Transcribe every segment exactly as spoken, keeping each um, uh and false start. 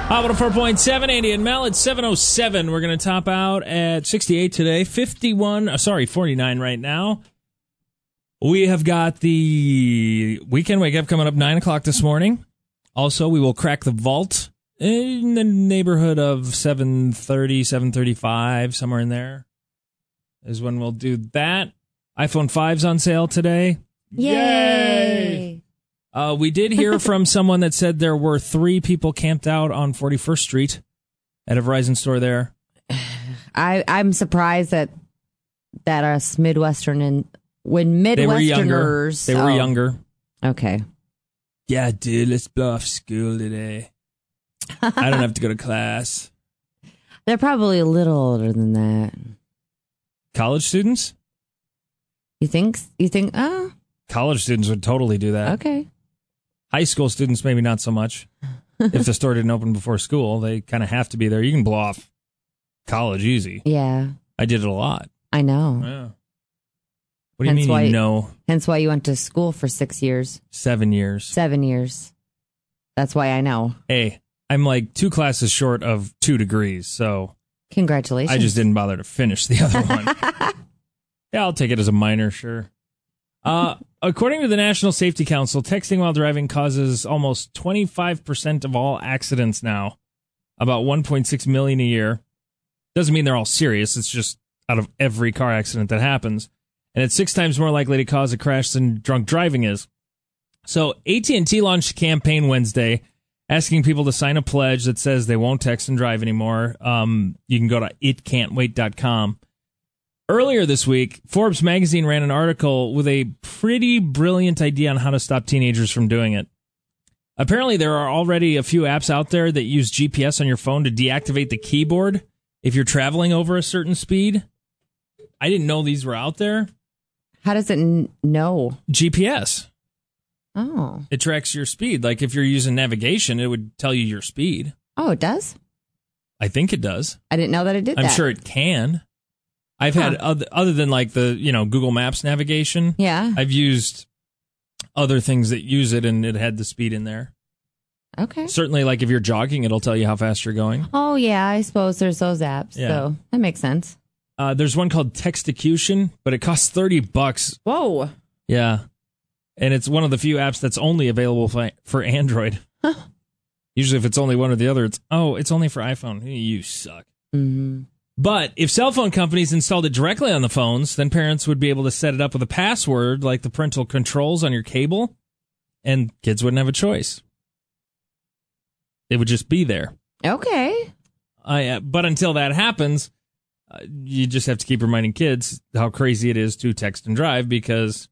Hot one oh four point seven, Andy and Mel. It's seven oh seven. We're going to top out at sixty-eight today. fifty-one, uh, sorry, forty-nine right now. We have got the weekend wake up coming up nine o'clock this morning. Also, we will crack the vault in the neighborhood of seven thirty, seven thirty-five, somewhere in there is when we'll do that. iPhone five's on sale today. Yay! Yay! Uh, we did hear from someone that said there were three people camped out on forty-first Street at a Verizon store there. I, I'm surprised that that us Midwestern and when Midwesterners They were younger. They were oh, younger. Okay. Yeah, dude, let's blow off school today. I don't have to go to class. They're probably a little older than that. College students? You think? You think? Oh, College students would totally do that. okay. High school students, maybe not so much. If the store didn't open before school, they kind of have to be there. You can blow off college easy. Yeah, I did it a lot. I know. Yeah. What do you Hence mean why- you know? Hence why you went to school for six years, Seven years. seven years. That's why I know. Hey, I'm like two classes short of two degrees, so Congratulations. I just didn't bother to finish the other one. Yeah, I'll take it as a minor, sure. Uh, according to the National Safety Council, texting while driving causes almost twenty-five percent of all accidents now, about one point six million a year. Doesn't mean they're all serious. It's just out of every car accident that happens. And it's six times more likely to cause a crash than drunk driving is. So A T and T launched a campaign Wednesday asking people to sign a pledge that says they won't text and drive anymore. Um, you can go to it can't wait dot com. Earlier this week, Forbes magazine ran an article with a pretty brilliant idea on how to stop teenagers from doing it. Apparently, there are already a few apps out there that use G P S on your phone to deactivate the keyboard if you're traveling over a certain speed. I didn't know these were out there. How does it n- know? G P S. Oh. It tracks your speed. Like if you're using navigation, it would tell you your speed. Oh, it does? I think it does. I didn't know that it did I'm that. sure it can. I've Huh. had other, other than like the, you know, Google Maps navigation. Yeah. I've used other things that use it and it had the speed in there. Okay. Certainly, like if you're jogging, it'll tell you how fast you're going. Oh, yeah. I suppose there's those apps. Yeah. So that makes sense. Uh, there's one called Textecution, but it costs thirty bucks. Whoa. Yeah. And it's one of the few apps that's only available for, for Android. Huh. Usually if it's only one or the other, it's, oh, it's only for iPhone. You suck. Mm-hmm. But if cell phone companies installed it directly on the phones, then parents would be able to set it up with a password like the parental controls on your cable, and kids wouldn't have a choice. It would just be there. Okay. I, uh, but until that happens, uh, you just have to keep reminding kids how crazy it is to text and drive, because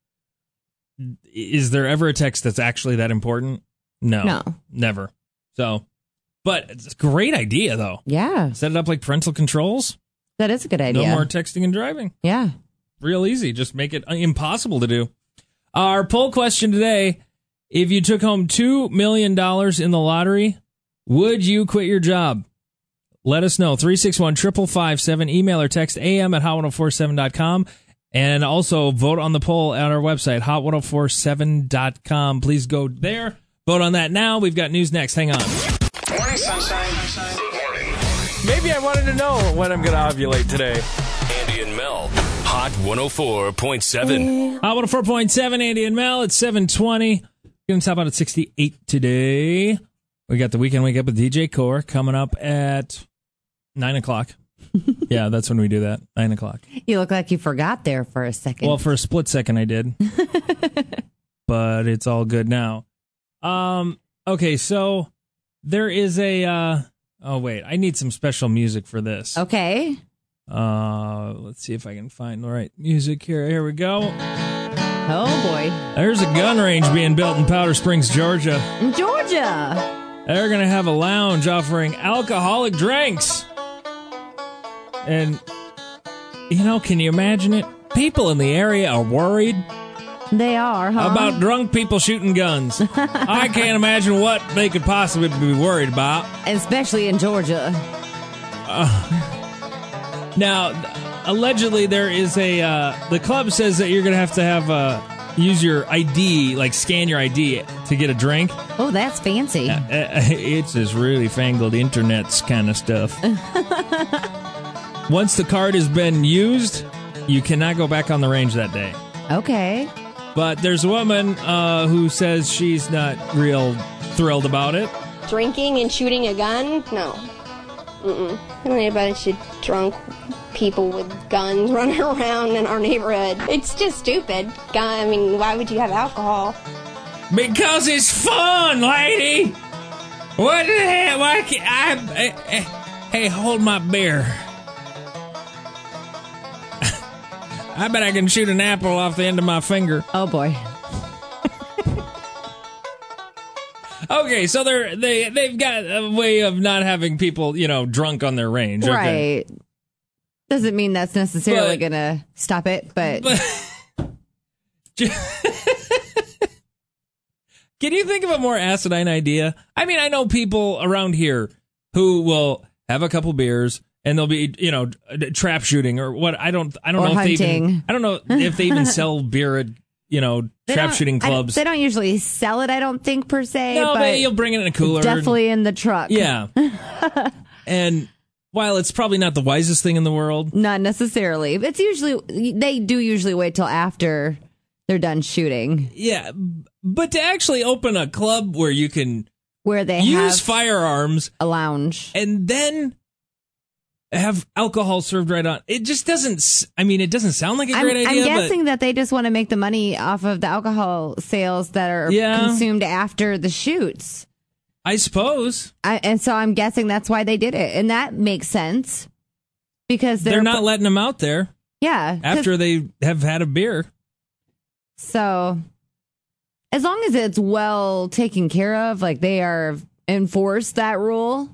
is there ever a text that's actually that important? No. No. Never. So, but it's a great idea, though. Yeah. Set it up like parental controls. That is a good idea. No more texting and driving. Yeah. Real easy. Just make it impossible to do. Our poll question today, if you took home two million dollars in the lottery, would you quit your job? Let us know. three six one, five five five seven. Email or text am at hot one oh four seven dot com. And also vote on the poll at our website, hot one oh four seven dot com. Please go there. Vote on that now. We've got news next. Hang on. Morning, sunshine. Good morning. Maybe I wanted to know when I'm going to ovulate today. Andy and Mel, Hot one oh four point seven. Hot one oh four point seven, Andy and Mel. It's seven twenty. Going to top out at sixty-eight today. We got the Weekend Wake Up with D J Core coming up at nine o'clock. Yeah, that's when we do that, nine o'clock. You look like you forgot there for a second. Well, for a split second I did. But it's all good now. Um. Okay, so there is a... Uh, oh, wait. I need some special music for this. Okay. Uh, let's see if I can find the right music here. Here we go. Oh, boy. There's a gun range being built in Powder Springs, Georgia. In Georgia. They're going to have a lounge offering alcoholic drinks. And, you know, can you imagine it? People in the area are worried They are, huh? about drunk people shooting guns. I can't imagine what they could possibly be worried about. Especially in Georgia. Now, allegedly, there is a... Uh, the club says that you're going to have to have... Uh, use your I D, like scan your I D to get a drink. Oh, that's fancy. Uh, it's this really fangled internet's kind of stuff. Once the card has been used, you cannot go back on the range that day. Okay. But there's a woman uh, who says she's not real thrilled about it. Drinking and shooting a gun? No. Mm-mm. I don't know anybody should drunk people with guns running around in our neighborhood. It's just stupid. Gun, I mean, why would you have alcohol? Because it's fun, lady. What the hell? Why can't I, I, I hey, hold my beer. I bet I can shoot an apple off the end of my finger. Oh boy. Okay, so they're they they've got a way of not having people, you know, drunk on their range. Okay. Right. Doesn't mean that's necessarily But- gonna stop it, but, But can you think of a more asinine idea? I mean, I know people around here who will have a couple beers and they'll be, you know, trap shooting or what. I don't, I don't Or know if they even, hunting. I don't know if they even sell beer at, you know, they trap don't- shooting I don't- clubs. they don't usually sell it, I don't think, per se. no, but but you'll bring it in a cooler. definitely in the truck. Yeah. And while it's probably not the wisest thing in the world, Not necessarily. It's usually, they do usually wait till after they're done shooting, yeah, but to actually open a club where you can where they use have firearms a lounge. and then have alcohol served right on. It just doesn't, s- I mean, it doesn't sound like a I'm, great idea, I'm guessing but that they just want to make the money off of the alcohol sales that are Yeah. consumed after the shoots. I suppose I, and so I'm guessing that's why they did it. And that makes sense because they're, they're not letting them out there yeah, 'cause- after they have had a beer. So as long as it's well taken care of, like they are enforced that rule,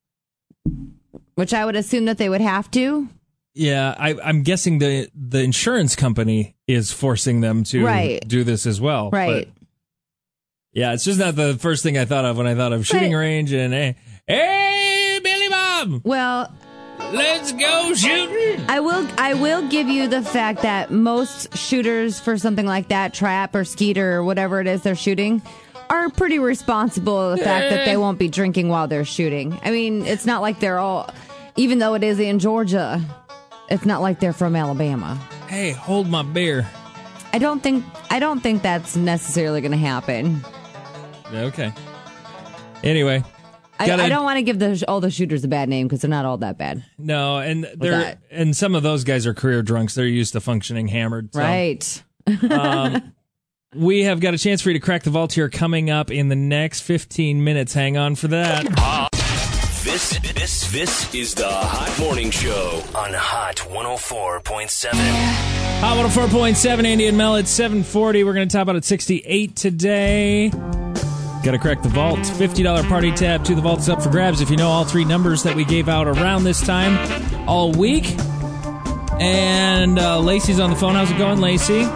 which I would assume that they would have to. Yeah, I, I'm guessing the the insurance company is forcing them to Right. do this as well. Right. But yeah, it's just not the first thing I thought of when I thought of shooting But- range and hey, hey, Billy Bob, Well, let's go shooting. I will I will give you the fact that most shooters for something like that, trap or skeeter or whatever it is they're shooting, are pretty responsible of the fact that they won't be drinking while they're shooting. I mean, it's not like they're all, even though it is in Georgia, it's not like they're from Alabama. Hey, hold my beer. I don't think I don't think that's necessarily going to happen. Okay. Anyway, I, Gotta- I don't want to give the all the shooters a bad name because they're not all that bad. no, and they're that. and some of those guys are career drunks. They're used to functioning hammered. So. Right. We have got a chance for you to crack the vault here coming up in the next fifteen minutes. Hang on for that. This, this, this is the Hot Morning Show on Hot one oh four point seven. Hot one oh four point seven, Andy and Mel. It's seven forty. We're going to top out at sixty-eight today. Got to crack the vault. fifty dollars party tab to the vault is up for grabs if you know all three numbers that we gave out around this time all week. And uh, Lacey's on the phone. How's it going, Lacey?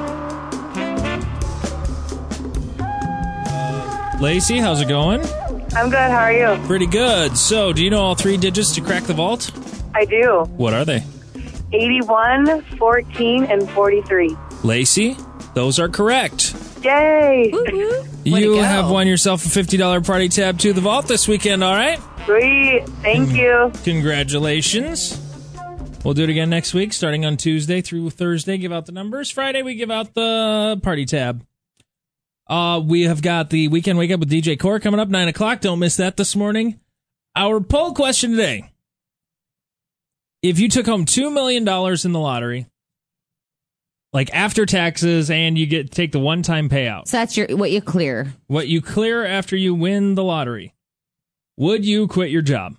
Lacey, how's it going? I'm good. How are you? Pretty good. So, do you know all three digits to crack the vault? I do. What are they? eighty-one, fourteen, and forty-three. Lacey, those are correct. Yay! Way to You go. have won yourself a fifty dollars party tab to the vault this weekend, all right? Sweet. Thank you. Congratulations. We'll do it again next week, starting on Tuesday through Thursday. Give out the numbers. Friday, we give out the party tab. Uh, we have got the Weekend Wake Up with D J Core coming up, nine o'clock. Don't miss that this morning. Our poll question today. If you took home two million dollars in the lottery, like after taxes, and you get take the one-time payout, So that's your what you clear. what you clear after you win the lottery, would you quit your job?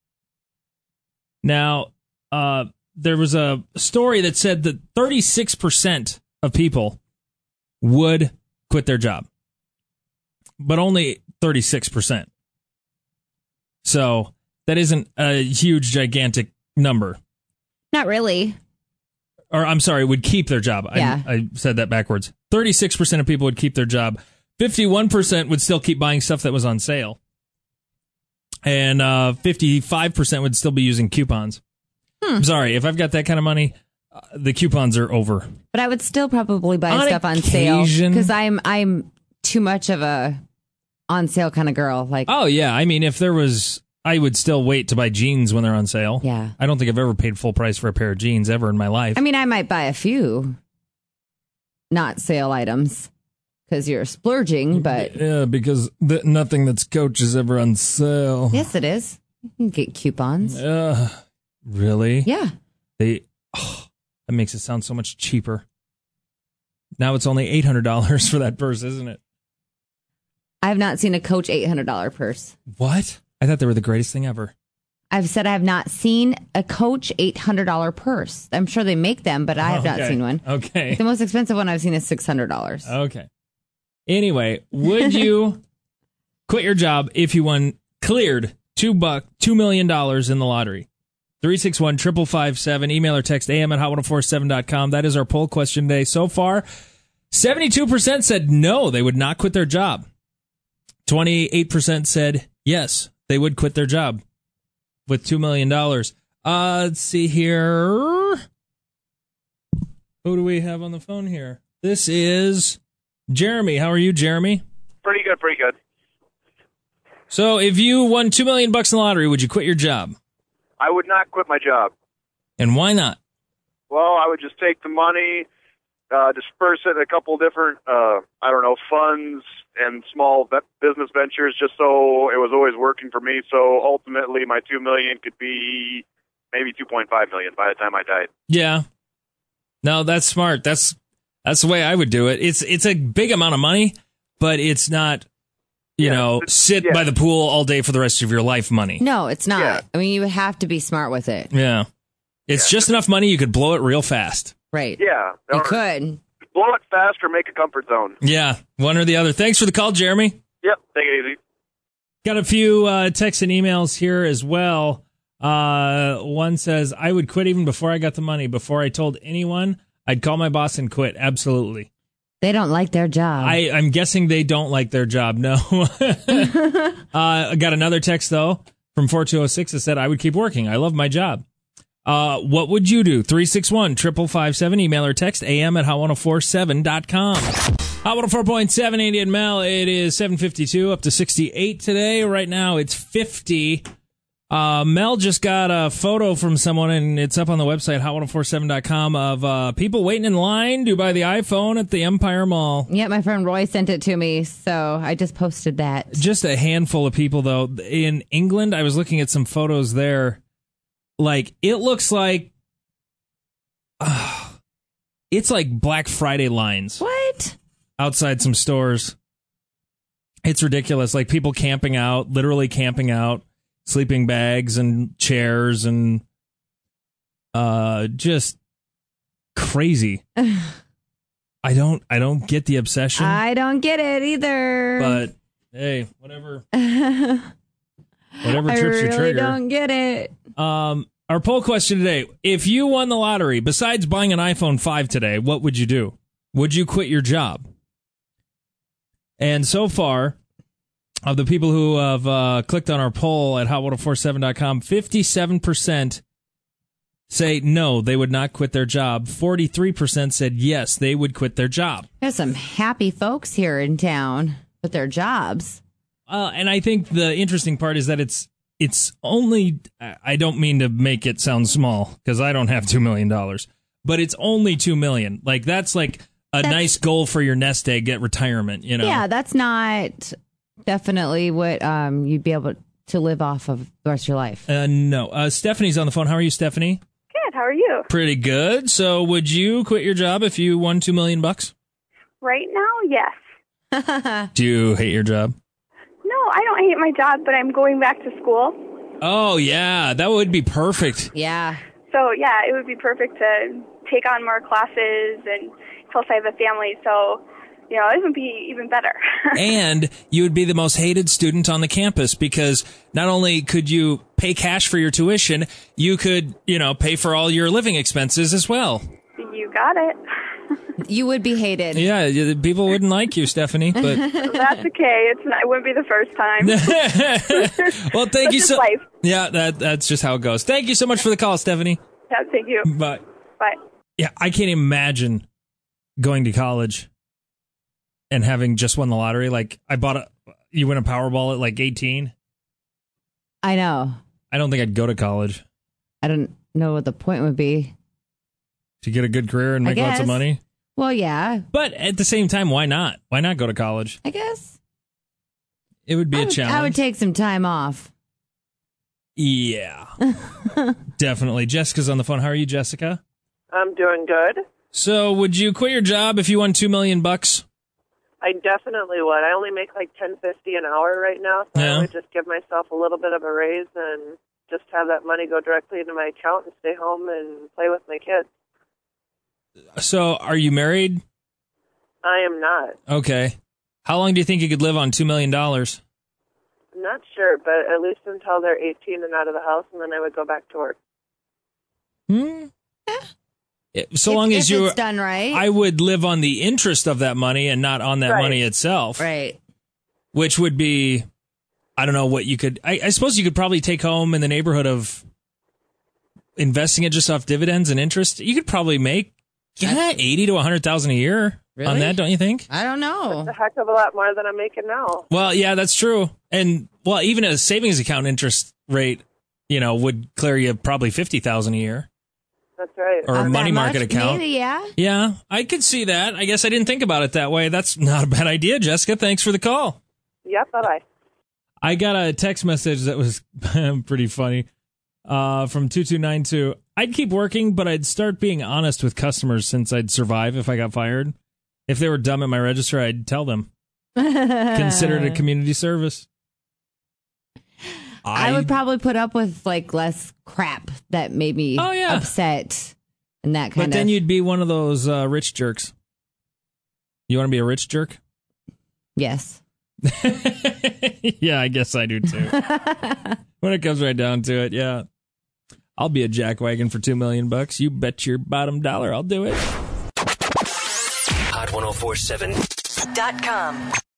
Now, uh, there was a story that said that thirty-six percent of people would quit their job, but only thirty-six percent. So that isn't a huge, gigantic number. Not really. Or I'm sorry, would keep their job. Yeah. I, I said that backwards. thirty-six percent of people would keep their job. fifty-one percent would still keep buying stuff that was on sale. And uh, fifty-five percent would still be using coupons. Hmm. I'm sorry, if I've got that kind of money, uh, uh, the coupons are over. But I would still probably buy On stuff on sale occasion. because I'm I'm too much of a on sale kind of girl. Like, Oh, yeah. I mean, if there was, I would still wait to buy jeans when they're on sale. Yeah. I don't think I've ever paid full price for a pair of jeans ever in my life. I mean, I might buy a few not sale items because you're splurging, but yeah, because th- nothing that's Coach is ever on sale. yes, it is. You can get coupons. Uh, really? Yeah. They, oh, that makes it sound so much cheaper. Now it's only eight hundred dollars for that purse, isn't it? I have not seen a Coach eight hundred dollars purse. What? I thought they were the greatest thing ever. I've said I have not seen a Coach eight hundred dollars purse. I'm sure they make them, but I have not Okay. seen one. Okay. The most expensive one I've seen is six hundred dollars. Okay. Anyway, would you quit your job if you won cleared two buck two million dollars in the lottery? three six one, five five five seven. Email or text am at hot one oh four seven dot com. That is our poll question today. So far, seventy-two percent said no, they would not quit their job. twenty-eight percent said yes, they would quit their job with two million dollars. Uh, let's see here. Who do we have on the phone here? This is Jeremy. How are you, Jeremy? Pretty good, pretty good. So if you won two million bucks in the lottery, would you quit your job? I would not quit my job. And why not? Well, I would just take the money, uh, disperse it in a couple different, uh, I don't know, funds and small ve- business ventures, just so it was always working for me. So ultimately, my two million could be maybe two point five million by the time I died. Yeah. No, that's smart. That's that's the way I would do it. It's it's a big amount of money, but it's not, you Yeah, know, it's- sit yeah. by the pool all day for the rest of your life money. No, it's not. Yeah. I mean, you would have to be smart with it. Yeah. It's just enough money you could blow it real fast. Right. Yeah, You or could. blow it fast or make a comfort zone. Yeah, one or the other. Thanks for the call, Jeremy. Yep, take it easy. Got a few uh, texts and emails here as well. Uh, one says, I would quit even before I got the money. Before I told anyone, I'd call my boss and quit. Absolutely. They don't like their job. I, I'm guessing they don't like their job. No. uh, I got another text, though, from four two oh six that said, I would keep working. I love my job. Uh, what would you do? three six one, five five five seven. Email or text am at hot one oh four seven dot com. Hot one oh four point seven, Andy and Mel. It is seven fifty-two, up to sixty-eight today. Right now, it's fifty. Uh, Mel just got a photo from someone, and it's up on the website, hot one oh four seven dot com, of uh, people waiting in line to buy the iPhone at the Empire Mall. yeah, my friend Roy sent it to me, so I just posted that. Just a handful of people, though. In England, I was looking at some photos there. Like, it looks like... Uh, it's like Black Friday lines What? outside some stores. It's ridiculous. Like, people camping out, literally camping out, sleeping bags and chairs and uh, just crazy. I don't, I don't get the obsession, I don't get it either. but hey, whatever, whatever I trips your really trigger. don't get it. Um, our poll question today: if you won the lottery, besides buying an iPhone five today, what would you do? Would you quit your job? And so far, of the people who have uh, clicked on our poll at hot one oh four seven dot com, fifty-seven percent say no, they would not quit their job. forty-three percent said yes, they would quit their job. There's some happy folks here in town with their jobs. Uh, and I think the interesting part is that it's it's only, I don't mean to make it sound small, because I don't have two million dollars, but it's only two million dollars. Like, that's like a That's- nice goal for your nest egg at retirement, you know? Yeah, that's not definitely what um, you'd be able to live off of the rest of your life. Uh, no. Uh, Stephanie's on the phone. How are you, Stephanie? Good. How are you? Pretty good. So would you quit your job if you won two million bucks? Right now, yes. Do you hate your job? No, I don't hate my job, but I'm going back to school. Oh, yeah. That would be perfect. Yeah. So, yeah, it would be perfect to take on more classes, and plus I have a family, so, you know, it would be even better. And you would be the most hated student on the campus, because not only could you pay cash for your tuition, you could, you know, pay for all your living expenses as well. You got it. You would be hated. Yeah, y- people wouldn't like you, Stephanie, but That's okay. It's not, it wouldn't be the first time. well, thank Such you is so life. Yeah, that that's just how it goes. Thank you so much for the call, Stephanie. Yeah, thank you. Bye. Bye. Yeah, I can't imagine going to college and having just won the lottery. Like, I bought a, you win a Powerball at like eighteen. I know. I don't think I'd go to college. I don't know what the point would be. To get a good career and I make lots guess. of money? Well, yeah. But at the same time, why not? Why not go to college? I guess. It would be I a would, challenge. I would take some time off. Yeah. Definitely. Jessica's on the phone. How are you, Jessica? I'm doing good. So, would you quit your job if you won two million bucks? I definitely would. I only make like ten fifty an hour right now, so Yeah. I would just give myself a little bit of a raise and just have that money go directly into my account and stay home and play with my kids. So, are you married? I am not. Okay. How long do you think you could live on two million dollars? I'm not sure, but at least until they're eighteen and out of the house, and then I would go back to work. Hmm. It- So If- long as if you, it's done right. I would live on the interest of that money and not on that Right. money itself. Right. Which would be, I don't know what you could. I, I suppose you could probably take home in the neighborhood of investing it just off dividends and interest. You could probably make yeah, eighty to a hundred thousand a year on Really? that, don't you think? I don't know. It's a heck of a lot more than I'm making now. Well, yeah, that's true. And well, even a savings account interest rate, you know, would clear you probably fifty thousand a year. That's right. Or a Not money that market much? account. Maybe, yeah. Yeah, I could see that. I guess I didn't think about it that way. That's not a bad idea, Jessica. Thanks for the call. Yep, bye-bye. I got a text message that was pretty funny uh, from two two nine two. I'd keep working, but I'd start being honest with customers since I'd survive if I got fired. If they were dumb at my register, I'd tell them. Consider it a community service. I would probably put up with like less crap that made me Oh, yeah. upset and that kind But then of. you'd be one of those uh, rich jerks. You want to be a rich jerk? Yes. Yeah, I guess I do too. When it comes right down to it, yeah. I'll be a jackwagon for two million bucks. You bet your bottom dollar I'll do it. Hot ten forty-seven dot com.